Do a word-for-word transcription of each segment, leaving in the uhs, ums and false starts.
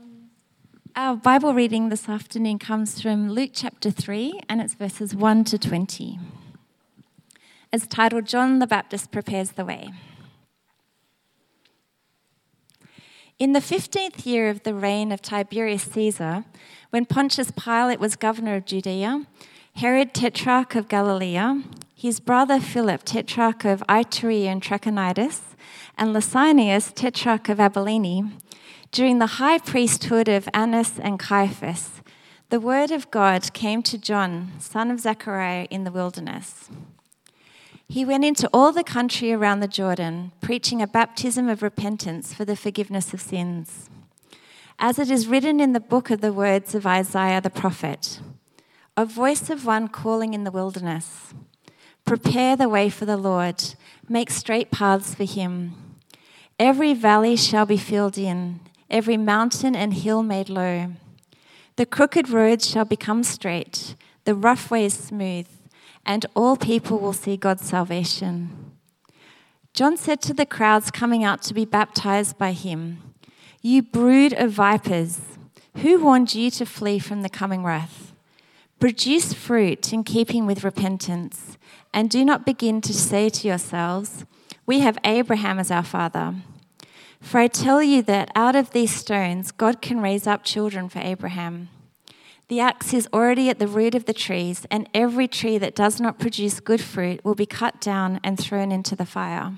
Our Bible reading this afternoon comes from Luke chapter three, and it's verses one to twenty. It's titled, John the Baptist Prepares the Way. In the fifteenth year of the reign of Tiberius Caesar, when Pontius Pilate was governor of Judea, Herod tetrarch of Galilee, his brother Philip tetrarch of Iturea and Trachonitis, and Lysanias tetrarch of Abilene, during the high priesthood of Annas and Caiaphas, the word of God came to John, son of Zechariah, in the wilderness. He went into all the country around the Jordan, preaching a baptism of repentance for the forgiveness of sins. As it is written in the book of the words of Isaiah the prophet, a voice of one calling in the wilderness, prepare the way for the Lord, make straight paths for him. Every valley shall be filled in, every mountain and hill made low. The crooked roads shall become straight, the rough ways smooth, and all people will see God's salvation. John said to the crowds coming out to be baptized by him, you brood of vipers, who warned you to flee from the coming wrath? Produce fruit in keeping with repentance, and do not begin to say to yourselves, we have Abraham as our father. For I tell you that out of these stones God can raise up children for Abraham. The axe is already at the root of the trees, and every tree that does not produce good fruit will be cut down and thrown into the fire.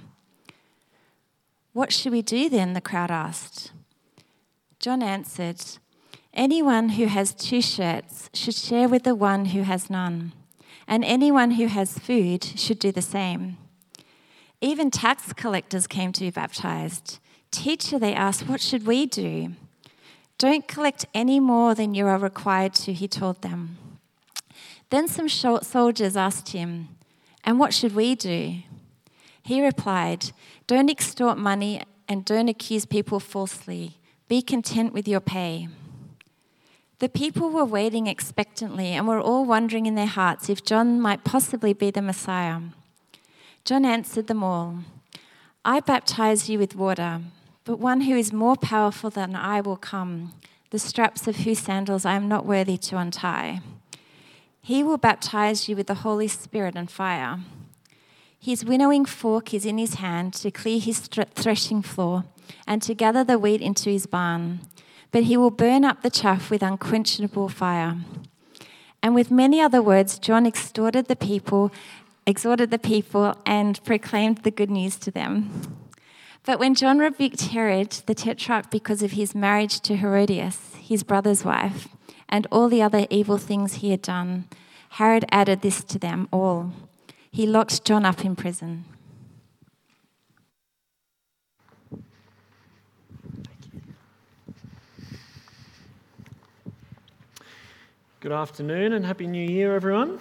What should we do then? The crowd asked. John answered, anyone who has two shirts should share with the one who has none, and anyone who has food should do the same. Even tax collectors came to be baptized. Teacher, they asked, what should we do? Don't collect any more than you are required to, he told them. Then some soldiers asked him, and what should we do? He replied, don't extort money and don't accuse people falsely. Be content with your pay. The people were waiting expectantly and were all wondering in their hearts if John might possibly be the Messiah. John answered them all, I baptize you with water, but one who is more powerful than I will come, the straps of whose sandals I am not worthy to untie. He will baptize you with the Holy Spirit and fire. His winnowing fork is in his hand to clear his threshing floor and to gather the wheat into his barn, but he will burn up the chaff with unquenchable fire. And with many other words, John exhorted the people, exhorted the people and proclaimed the good news to them. But when John rebuked Herod, the tetrarch, because of his marriage to Herodias, his brother's wife, and all the other evil things he had done, Herod added this to them all. He locked John up in prison. Good afternoon and Happy New Year, everyone.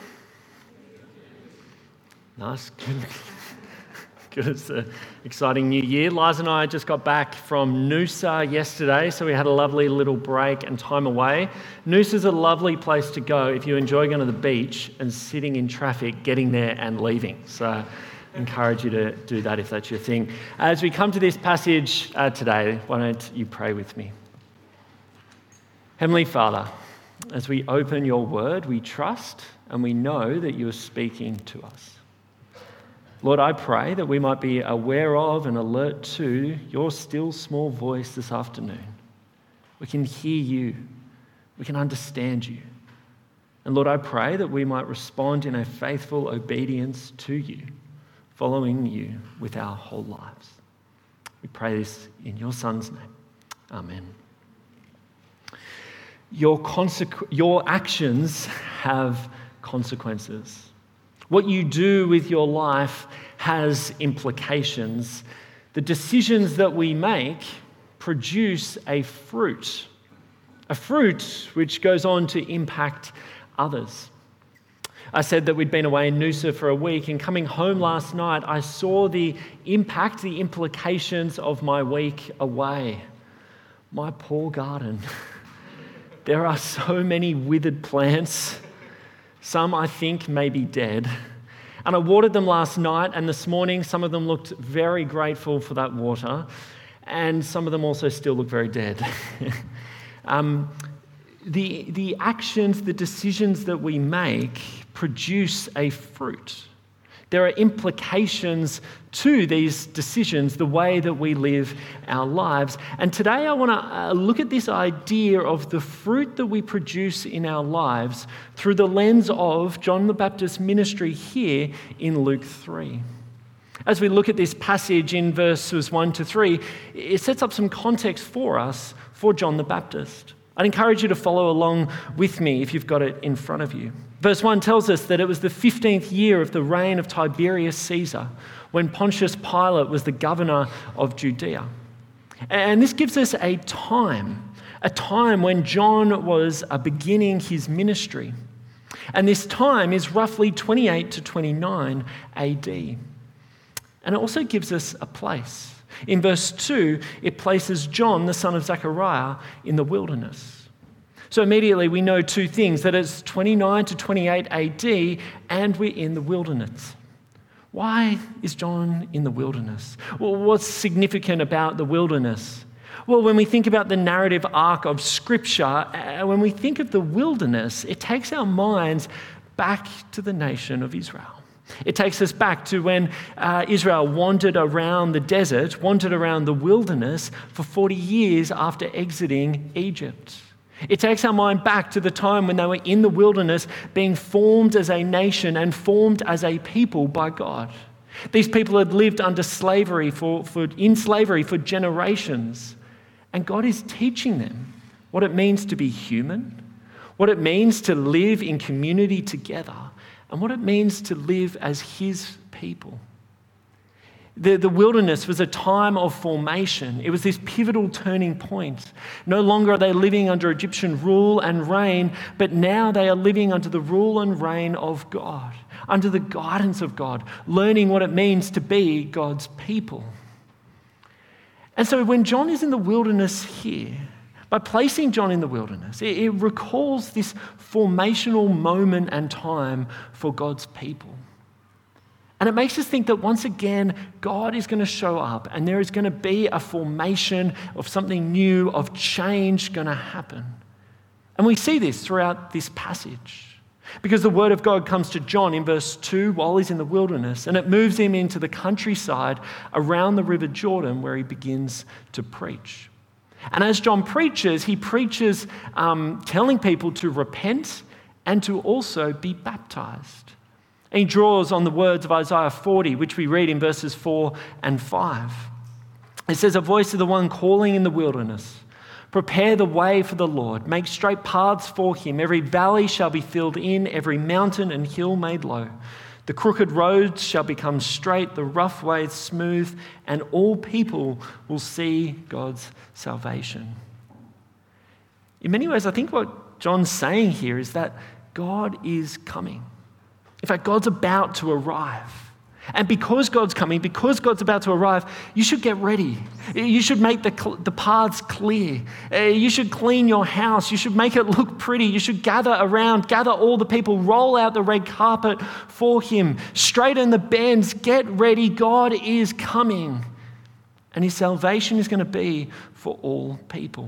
Nice, good. Good, it's an exciting new year. Liza and I just got back from Noosa yesterday, so we had a lovely little break and time away. Noosa's a lovely place to go if you enjoy going to the beach and sitting in traffic, getting there and leaving. So I encourage you to do that if that's your thing. As we come to this passage uh, today, why don't you pray with me? Heavenly Father, as we open your word, we trust and we know that you are speaking to us. Lord, I pray that we might be aware of and alert to your still small voice this afternoon. We can hear you. We can understand you. And Lord, I pray that we might respond in a faithful obedience to you, following you with our whole lives. We pray this in your Son's name. Amen. Your, consequ- your actions have consequences. What you do with your life has implications. The decisions that we make produce a fruit, a fruit which goes on to impact others. I said that we'd been away in Noosa for a week, and coming home last night, I saw the impact, the implications of my week away. My poor garden. There are so many withered plants. Some, I think, may be dead. And I watered them last night, and this morning some of them looked very grateful for that water, and some of them also still look very dead. Um, the, the actions, the decisions that we make produce a fruit. There are implications to these decisions, the way that we live our lives. And today I want to uh, look at this idea of the fruit that we produce in our lives through the lens of John the Baptist's ministry here in Luke three. As we look at this passage in verses one to three, it sets up some context for us for John the Baptist. I'd encourage you to follow along with me if you've got it in front of you. Verse one tells us that it was the fifteenth year of the reign of Tiberius Caesar, when Pontius Pilate was the governor of Judea. And this gives us a time, a time when John was uh, beginning his ministry. And this time is roughly twenty-eight to twenty-nine A D. And it also gives us a place. In verse two, it places John, the son of Zechariah, in the wilderness. So immediately we know two things, that it's twenty-nine to twenty-eight A D and we're in the wilderness. Why is John in the wilderness? Well, what's significant about the wilderness? Well, when we think about the narrative arc of Scripture, uh, when we think of the wilderness, it takes our minds back to the nation of Israel. It takes us back to when uh, Israel wandered around the desert, wandered around the wilderness for forty years after exiting Egypt. It takes our mind back to the time when they were in the wilderness being formed as a nation and formed as a people by God. These people had lived under slavery, for, for in slavery for generations. And God is teaching them what it means to be human, what it means to live in community together, and what it means to live as his people. The, the wilderness was a time of formation. It was this pivotal turning point. No longer are they living under Egyptian rule and reign, but now they are living under the rule and reign of God, under the guidance of God, learning what it means to be God's people. And so when John is in the wilderness here, by placing John in the wilderness, it, it recalls this formational moment and time for God's people. And it makes us think that once again, God is going to show up and there is going to be a formation of something new, of change going to happen. And we see this throughout this passage because the word of God comes to John in verse two while he's in the wilderness, and it moves him into the countryside around the River Jordan where he begins to preach. And as John preaches, he preaches um, telling people to repent and to also be baptized. And he draws on the words of Isaiah forty, which we read in verses four and five. It says, "A voice of the one calling in the wilderness, prepare the way for the Lord, make straight paths for him. Every valley shall be filled in, every mountain and hill made low. The crooked roads shall become straight, the rough ways smooth, and all people will see God's salvation." In many ways, I think what John's saying here is that God is coming. In fact, God's about to arrive. And because God's coming, because God's about to arrive, you should get ready. You should make the, the paths clear. Uh, you should clean your house. You should make it look pretty. You should gather around, gather all the people, roll out the red carpet for him, straighten the bends, get ready. God is coming. And his salvation is going to be for all people.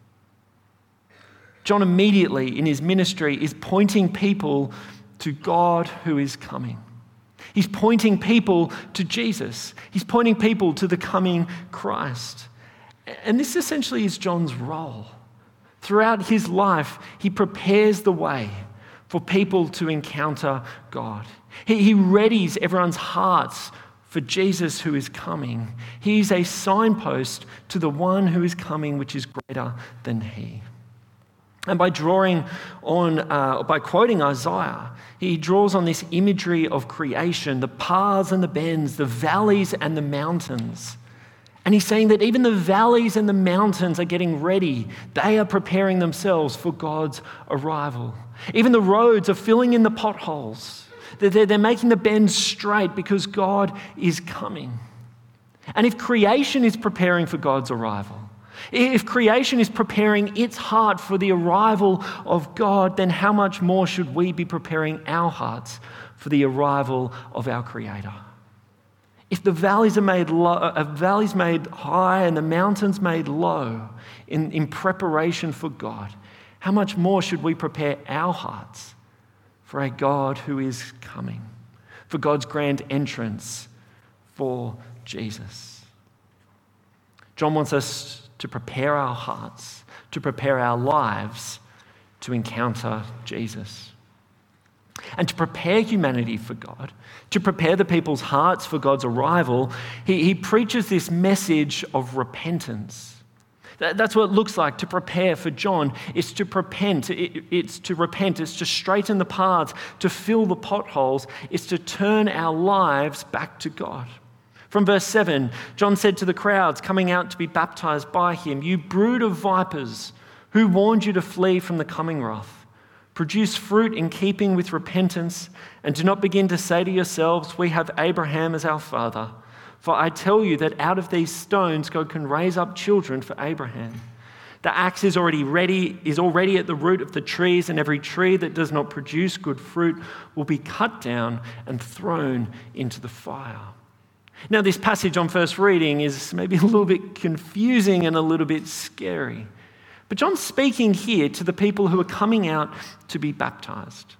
John immediately in his ministry is pointing people to God who is coming. He's pointing people to Jesus. He's pointing people to the coming Christ. And this essentially is John's role. Throughout his life, he prepares the way for people to encounter God. He, he readies everyone's hearts for Jesus who is coming. He's a signpost to the one who is coming, which is greater than he. And by drawing on, uh, by quoting Isaiah, he draws on this imagery of creation, the paths and the bends, the valleys and the mountains. And he's saying that even the valleys and the mountains are getting ready. They are preparing themselves for God's arrival. Even the roads are filling in the potholes. They're, they're making the bends straight because God is coming. And if creation is preparing for God's arrival, if creation is preparing its heart for the arrival of God, then how much more should we be preparing our hearts for the arrival of our Creator? If the valleys are made low, uh, valleys made high and the mountains made low in, in preparation for God, how much more should we prepare our hearts for a God who is coming, for God's grand entrance for Jesus? John wants us to prepare our hearts, to prepare our lives to encounter Jesus. And to prepare humanity for God, to prepare the people's hearts for God's arrival, he, he preaches this message of repentance. That, that's what it looks like to prepare for John. It's to repent. It, it's to repent. It's to straighten the paths, to fill the potholes. It's to turn our lives back to God. From verse seven, John said to the crowds coming out to be baptized by him, "You brood of vipers, who warned you to flee from the coming wrath? Produce fruit in keeping with repentance, and do not begin to say to yourselves, 'We have Abraham as our father.' For I tell you that out of these stones God can raise up children for Abraham. The axe is already ready, is already at the root of the trees, and every tree that does not produce good fruit will be cut down and thrown into the fire." Now, this passage on first reading is maybe a little bit confusing and a little bit scary. But John's speaking here to the people who are coming out to be baptized.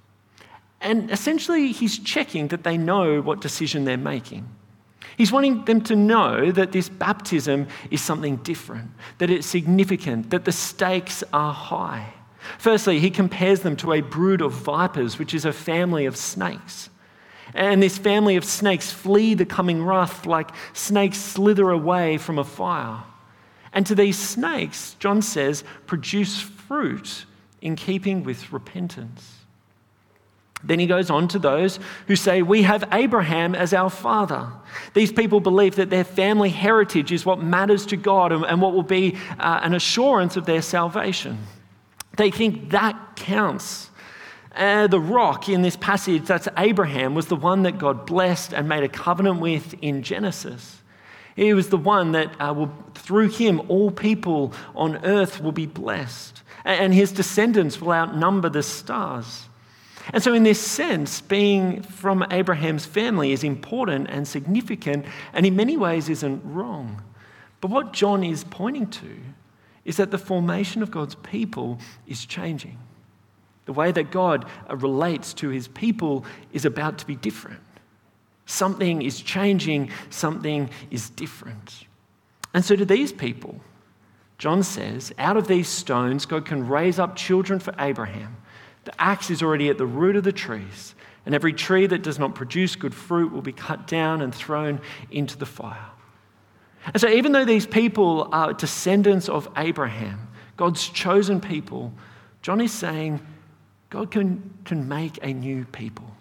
And essentially, he's checking that they know what decision they're making. He's wanting them to know that this baptism is something different, that it's significant, that the stakes are high. Firstly, he compares them to a brood of vipers, which is a family of snakes. And this family of snakes flee the coming wrath like snakes slither away from a fire. And to these snakes, John says, produce fruit in keeping with repentance. Then he goes on to those who say, "We have Abraham as our father." These people believe that their family heritage is what matters to God and, and what will be uh, an assurance of their salvation. They think that counts. Uh, the rock in this passage, that's Abraham, was the one that God blessed and made a covenant with in Genesis. He was the one that uh, will, through him, all people on earth will be blessed, and his descendants will outnumber the stars. And so in this sense, being from Abraham's family is important and significant, and in many ways isn't wrong. But what John is pointing to is that the formation of God's people is changing. The way that God relates to his people is about to be different. Something is changing, something is different. And so to these people, John says, out of these stones, God can raise up children for Abraham. The axe is already at the root of the trees, and every tree that does not produce good fruit will be cut down and thrown into the fire. And so even though these people are descendants of Abraham, God's chosen people, John is saying God can, can make a new people.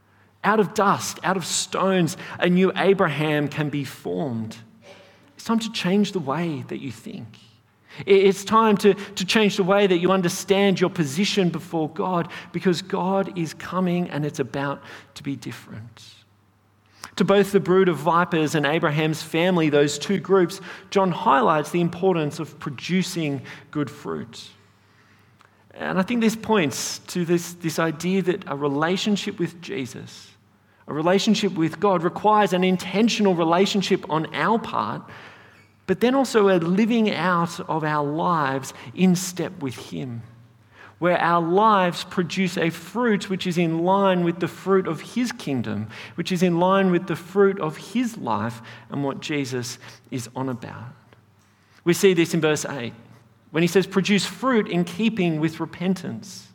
Out of dust, out of stones, a new Abraham can be formed. It's time to change the way that you think. It's time to, to change the way that you understand your position before God, because God is coming and it's about to be different. To both the brood of vipers and Abraham's family, those two groups, John highlights the importance of producing good fruit. And I think this points to this, this idea that a relationship with Jesus, a relationship with God, requires an intentional relationship on our part, but then also a living out of our lives in step with him, where our lives produce a fruit which is in line with the fruit of his kingdom, which is in line with the fruit of his life and what Jesus is on about. We see this in verse eight, when he says, produce fruit in keeping with repentance.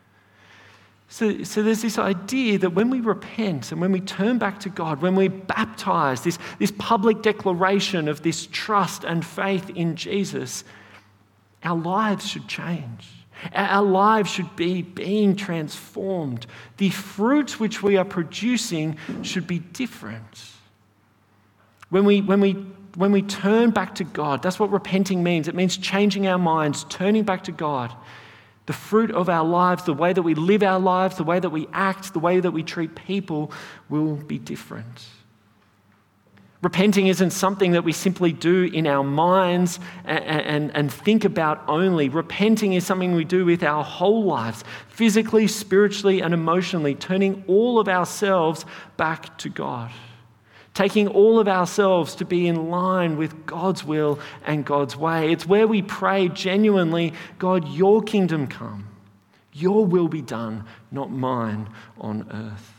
So, so there's this idea that when we repent and when we turn back to God, when we're baptized, this, this public declaration of this trust and faith in Jesus, our lives should change. Our lives should be being transformed. The fruit which we are producing should be different. When we, when we, when we turn back to God, that's what repenting means. It means changing our minds, turning back to God. The fruit of our lives, the way that we live our lives, the way that we act, the way that we treat people will be different. Repenting isn't something that we simply do in our minds and, and, and think about only. Repenting is something we do with our whole lives, physically, spiritually, and emotionally, turning all of ourselves back to God. taking all of ourselves to be in line with God's will and God's way. It's where we pray genuinely, God, your kingdom come, your will be done, not mine on earth.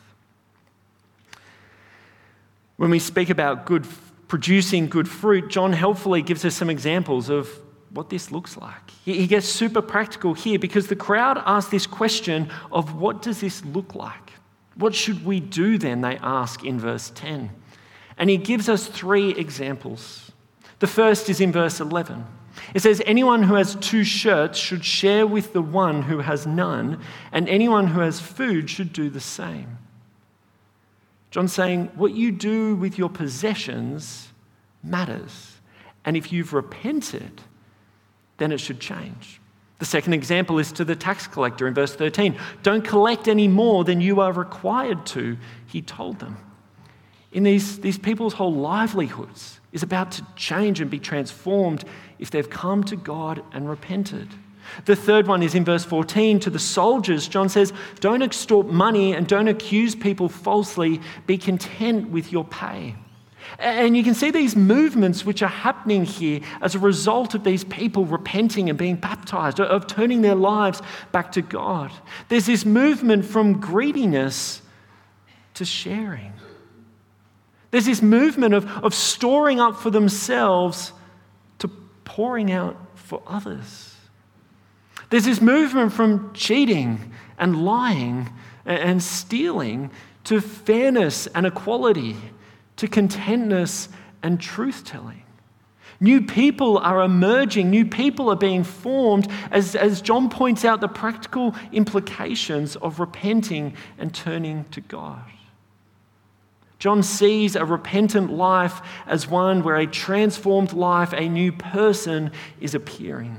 When we speak about good, producing good fruit, John helpfully gives us some examples of what this looks like. He gets super practical here because the crowd asked this question of what does this look like? What should we do then, they ask in verse ten. And he gives us three examples. The first is in verse eleven. It says, anyone who has two shirts should share with the one who has none, and anyone who has food should do the same. John's saying, what you do with your possessions matters. And if you've repented, then it should change. The second example is to the tax collector in verse thirteen. Don't collect any more than you are required to, he told them. In these, these people's whole livelihoods is about to change and be transformed if they've come to God and repented. The third one is in verse fourteen. To the soldiers, John says, don't extort money and don't accuse people falsely. Be content with your pay. And you can see these movements which are happening here as a result of these people repenting and being baptized, of turning their lives back to God. There's this movement from greediness to sharing. There's this movement of, of storing up for themselves to pouring out for others. There's this movement from cheating and lying and stealing to fairness and equality, to contentness and truth-telling. New people are emerging, new people are being formed as, as John points out the practical implications of repenting and turning to God. John sees a repentant life as one where a transformed life, a new person is appearing.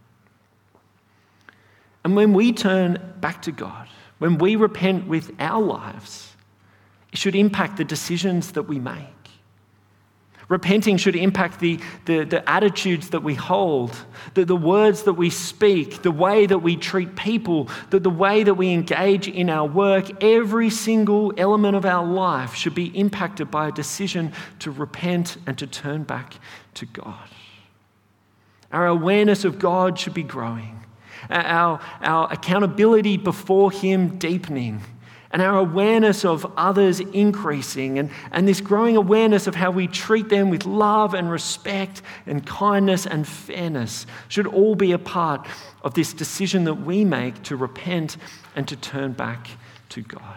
And when we turn back to God, when we repent with our lives, it should impact the decisions that we make. Repenting should impact the, the, the attitudes that we hold, the, the words that we speak, the way that we treat people, the, the way that we engage in our work. Every single element of our life should be impacted by a decision to repent and to turn back to God. Our awareness of God should be growing. Our, our accountability before Him deepening, and our awareness of others increasing, and, and this growing awareness of how we treat them with love and respect and kindness and fairness should all be a part of this decision that we make to repent and to turn back to God.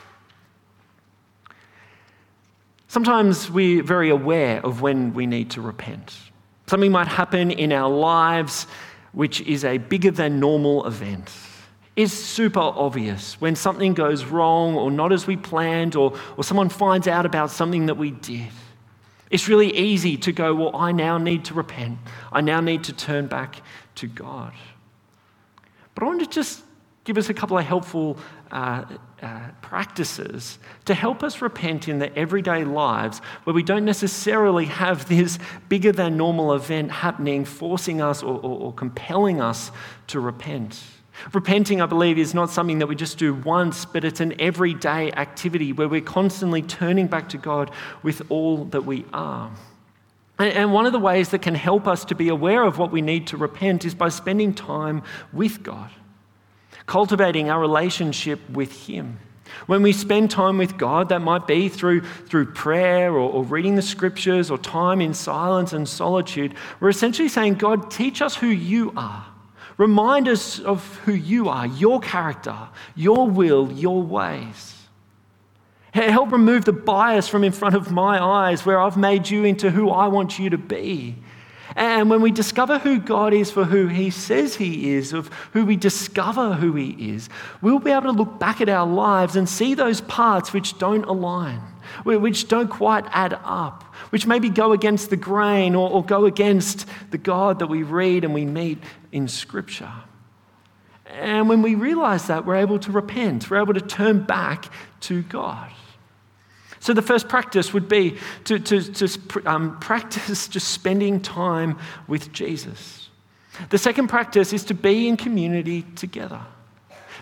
Sometimes we're very aware of when we need to repent. Something might happen in our lives which is a bigger than normal event. It's super obvious when something goes wrong or not as we planned, or, or someone finds out about something that we did. It's really easy to go, well, I now need to repent. I now need to turn back to God. But I want to just give us a couple of helpful uh, uh, practices to help us repent in the everyday lives where we don't necessarily have this bigger than normal event happening, forcing us or, or, or compelling us to repent. Repenting, I believe, is not something that we just do once, but it's an everyday activity where we're constantly turning back to God with all that we are. And one of the ways that can help us to be aware of what we need to repent is by spending time with God, cultivating our relationship with Him. When we spend time with God, that might be through, through prayer or, or reading the scriptures or time in silence and solitude, we're essentially saying, God, teach us who you are. Remind us of who you are, your character, your will, your ways. Help remove the bias from in front of my eyes where I've made you into who I want you to be. And when we discover who God is for who He says He is, of who we discover who He is, we'll be able to look back at our lives and see those parts which don't align, which don't quite add up, which maybe go against the grain or, or go against the God that we read and we meet in Scripture. And when we realize that, we're able to repent. We're able to turn back to God. So the first practice would be to, to, to um, practice just spending time with Jesus. The second practice is to be in community together.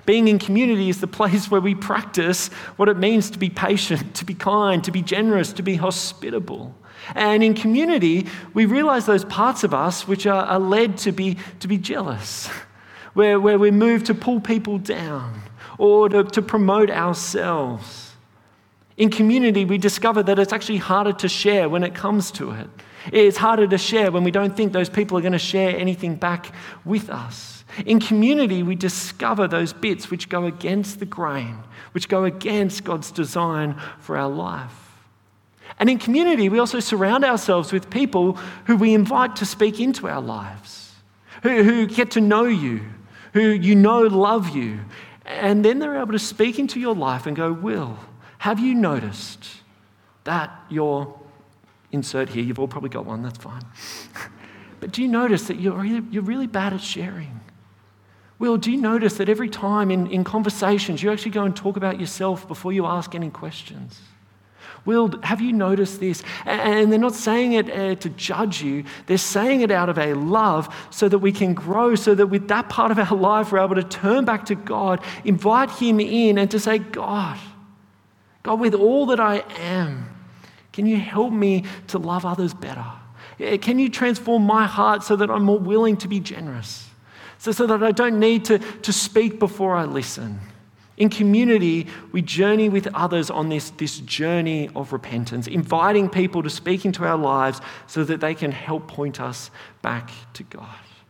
Being in community is the place where we practice what it means to be patient, to be kind, to be generous, to be hospitable. And in community, we realize those parts of us which are, are led to be, to be jealous, where, where we're moved to pull people down or to, to promote ourselves. In community, we discover that it's actually harder to share when it comes to it. It's harder to share when we don't think those people are going to share anything back with us. In community, we discover those bits which go against the grain, which go against God's design for our life. And in community, we also surround ourselves with people who we invite to speak into our lives, who, who get to know you, who you know love you. And then they're able to speak into your life and go, Will, have you noticed that your insert here, you've all probably got one, that's fine. But do you notice that you're really, you're really bad at sharing? Will, do you notice that every time in, in conversations, you actually go and talk about yourself before you ask any questions? Will, have you noticed this? And they're not saying it uh, to judge you. They're saying it out of a love so that we can grow, so that with that part of our life, we're able to turn back to God, invite Him in and to say, God, God, with all that I am, can you help me to love others better? Can you transform my heart so that I'm more willing to be generous? So, so that I don't need to, to speak before I listen. In community, we journey with others on this, this journey of repentance, inviting people to speak into our lives so that they can help point us back to God.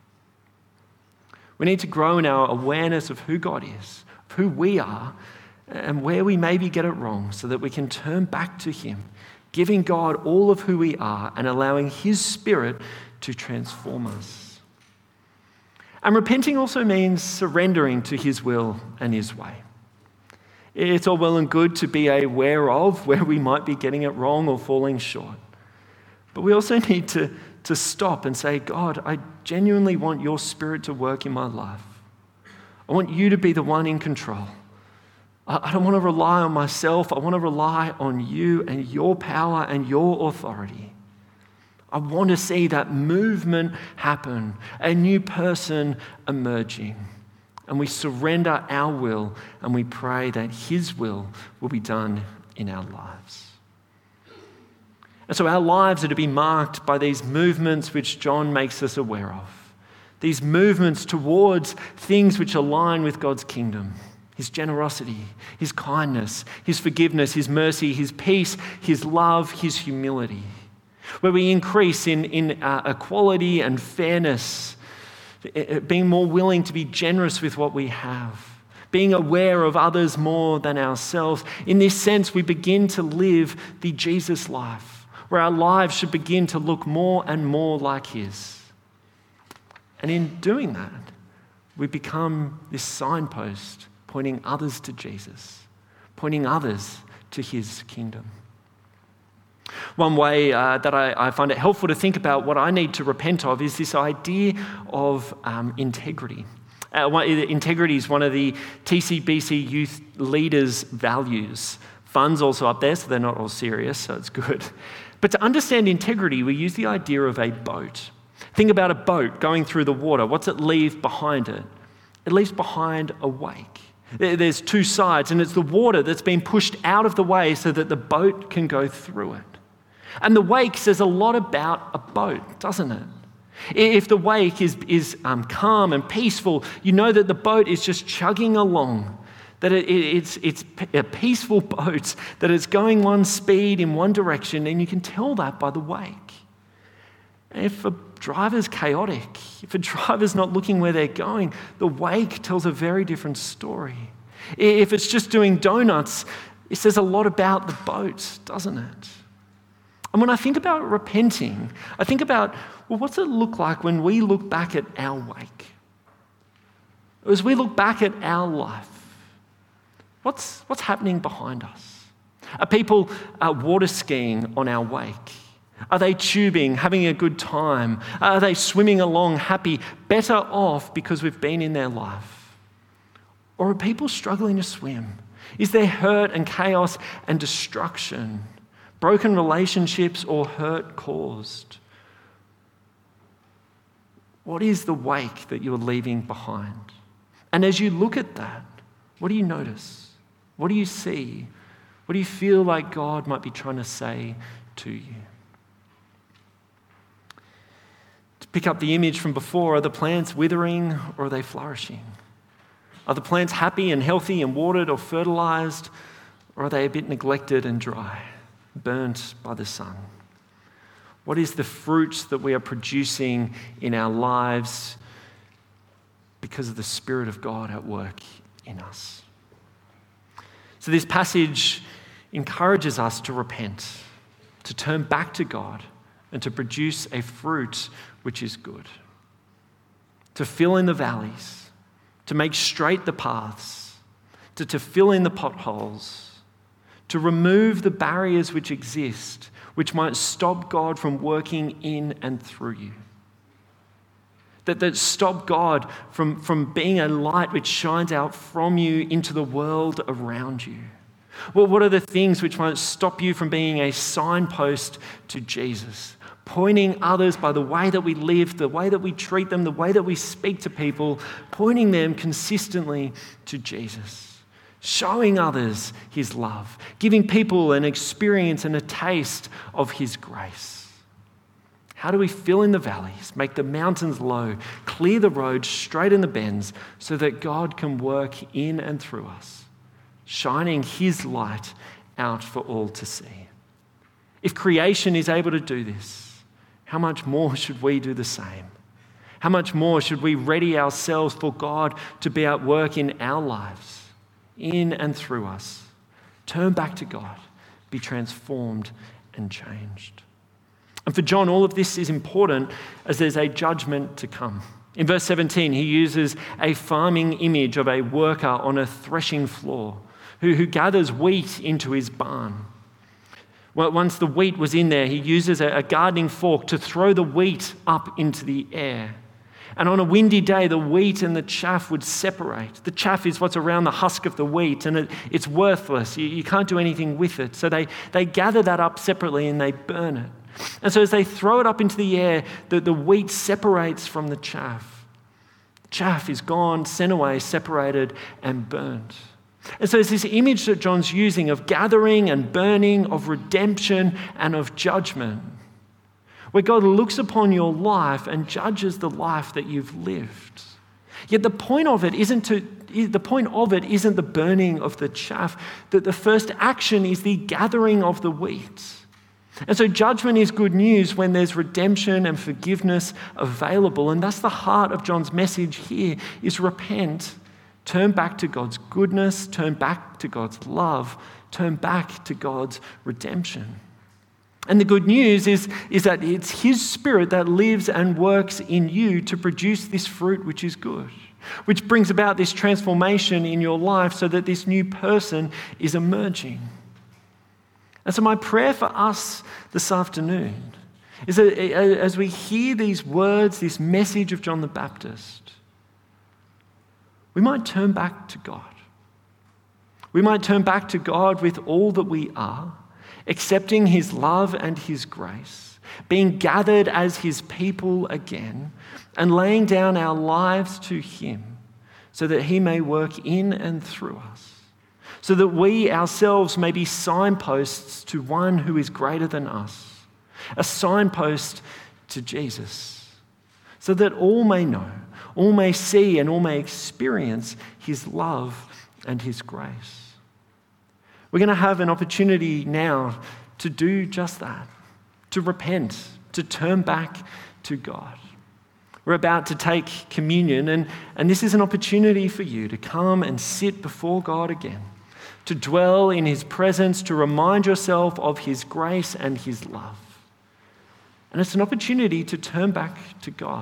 We need to grow in our awareness of who God is, of who we are, and where we maybe get it wrong so that we can turn back to Him, giving God all of who we are and allowing His Spirit to transform us. And repenting also means surrendering to His will and His way. It's all well and good to be aware of where we might be getting it wrong or falling short. But we also need to, to stop and say, God, I genuinely want your Spirit to work in my life. I want you to be the one in control. I, I don't want to rely on myself. I want to rely on you and your power and your authority. I want to see that movement happen, a new person emerging. And we surrender our will and we pray that His will will be done in our lives. And so our lives are to be marked by these movements which John makes us aware of. These movements towards things which align with God's kingdom. His generosity, His kindness, His forgiveness, His mercy, His peace, His love, His humility. Where we increase in, in uh, equality and fairness, being more willing to be generous with what we have, being aware of others more than ourselves. In this sense, we begin to live the Jesus life, where our lives should begin to look more and more like His. And in doing that, we become this signpost pointing others to Jesus, pointing others to His kingdom. One way uh, that I, I find it helpful to think about what I need to repent of is this idea of um, integrity. Uh, one, integrity is one of the T C B C youth leaders' values. Fun's also up there, so they're not all serious, so it's good. But to understand integrity, we use the idea of a boat. Think about a boat going through the water. What's it leave behind it? It leaves behind a wake. There's two sides, and it's the water that's been pushed out of the way so that the boat can go through it. And the wake says a lot about a boat, doesn't it? If the wake is, is um, calm and peaceful, you know that the boat is just chugging along, that it, it, it's, it's a peaceful boat, that it's going one speed in one direction, and you can tell that by the wake. And if a driver's chaotic, if a driver's not looking where they're going, the wake tells a very different story. If it's just doing donuts, it says a lot about the boat, doesn't it? And when I think about repenting, I think about, well, what's it look like when we look back at our wake? As we look back at our life, what's, what's happening behind us? Are people uh, water skiing on our wake? Are they tubing, having a good time? Are they swimming along happy, better off because we've been in their life? Or are people struggling to swim? Is there hurt and chaos and destruction? Broken relationships or hurt caused? What is the wake that you're leaving behind? And as you look at that, What do you notice? What do you see? What do you feel like God might be trying to say to you? To pick up the image from before, are the plants withering or are they flourishing? Are the plants happy and healthy and watered or fertilized, or are they a bit neglected and dry, burnt by the sun? What is the fruit that we are producing in our lives because of the Spirit of God at work in us? So this passage encourages us to repent, to turn back to God, and to produce a fruit which is good. To fill in the valleys, to make straight the paths, to, to fill in the potholes, to remove the barriers which exist, which might stop God from working in and through you. That, that stop God from, from being a light which shines out from you into the world around you. Well, what are the things which might stop you from being a signpost to Jesus? Pointing others by the way that we live, the way that we treat them, the way that we speak to people, pointing them consistently to Jesus. Showing others his love, giving people an experience and a taste of his grace. How do we fill in the valleys, make the mountains low, clear the roads, straighten the bends, so that God can work in and through us, shining his light out for all to see? If creation is able to do this, how much more should we do the same? How much more should we ready ourselves for God to be at work in our lives? In and through us. Turn back to God, be transformed and changed. And for John, all of this is important as there's a judgment to come. In verse seventeen, he uses a farming image of a worker on a threshing floor who, who gathers wheat into his barn. Well, once the wheat was in there, he uses a, a gardening fork to throw the wheat up into the air. And on a windy day, the wheat and the chaff would separate. The chaff is what's around the husk of the wheat, and it, it's worthless. You, you can't do anything with it. So they, they gather that up separately and they burn it. And so as they throw it up into the air, the, the wheat separates from the chaff. Chaff is gone, sent away, separated, and burnt. And so there's this image that John's using of gathering and burning, of redemption and of judgment, where God looks upon your life and judges the life that you've lived. Yet the point of it isn't to the point of it isn't the burning of the chaff. That the first action is the gathering of the wheat. And so judgment is good news when there's redemption and forgiveness available. And that's the heart of John's message here, is repent, turn back to God's goodness, turn back to God's love, turn back to God's redemption. And the good news is, is that it's his Spirit that lives and works in you to produce this fruit which is good, which brings about this transformation in your life so that this new person is emerging. And so my prayer for us this afternoon is that as we hear these words, this message of John the Baptist, we might turn back to God. We might turn back to God with all that we are, accepting his love and his grace, being gathered as his people again, and laying down our lives to him so that he may work in and through us, so that we ourselves may be signposts to one who is greater than us, a signpost to Jesus, so that all may know, all may see, and all may experience his love and his grace. We're going to have an opportunity now to do just that, to repent, to turn back to God. We're about to take communion, and, and this is an opportunity for you to come and sit before God again, to dwell in his presence, to remind yourself of his grace and his love. And it's an opportunity to turn back to God,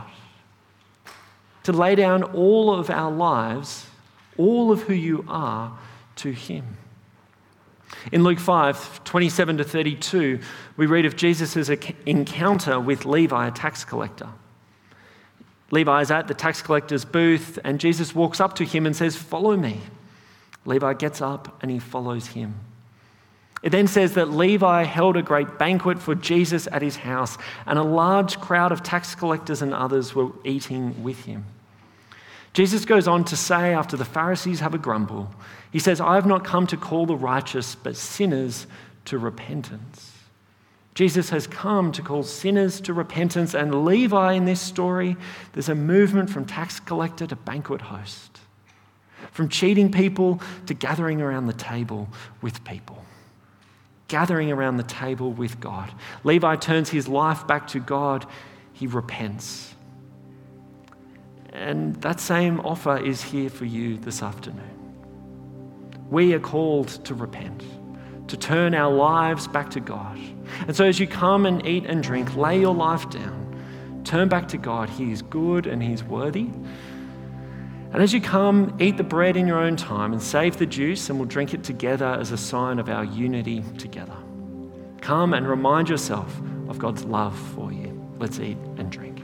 to lay down all of our lives, all of who you are, to him. In Luke five, twenty-seven to thirty-two, we read of Jesus' encounter with Levi, a tax collector. Levi is at the tax collector's booth, and Jesus walks up to him and says, "Follow me." Levi gets up and he follows him. It then says that Levi held a great banquet for Jesus at his house, and a large crowd of tax collectors and others were eating with him. Jesus goes on to say, after the Pharisees have a grumble, he says, I have not come to call the righteous, but sinners to repentance. Jesus has come to call sinners to repentance, and Levi in this story, there's a movement from tax collector to banquet host, from cheating people to gathering around the table with people, gathering around the table with God. Levi turns his life back to God. He repents. And that same offer is here for you this afternoon. We are called to repent, to turn our lives back to God. And so as you come and eat and drink, lay your life down, turn back to God. He is good and He's worthy. And as you come, eat the bread in your own time and save the juice, and we'll drink it together as a sign of our unity together. Come and remind yourself of God's love for you. Let's eat and drink.